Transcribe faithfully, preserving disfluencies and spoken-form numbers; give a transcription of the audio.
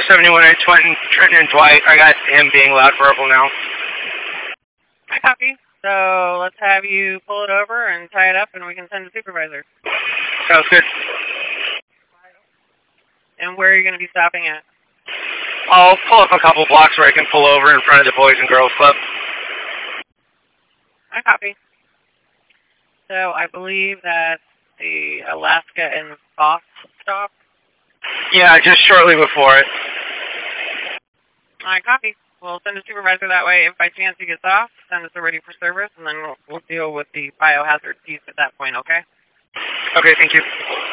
seventy-one at Trenton, Trenton and Dwight. I got him being loud verbal now. I copy. So let's have you pull it over and tie it up, and we can send a supervisor. Sounds good. And where are you going to be stopping at? I'll pull up a couple blocks where I can pull over in front of the Boys and Girls Club. I copy. So I believe that's the Alaska and Voss stop. Yeah, just shortly before it. I copy. We'll send a supervisor that way. If by chance he gets off, send us a ready for service, and then we'll, we'll deal with the biohazard piece at that point, okay? Okay, thank you.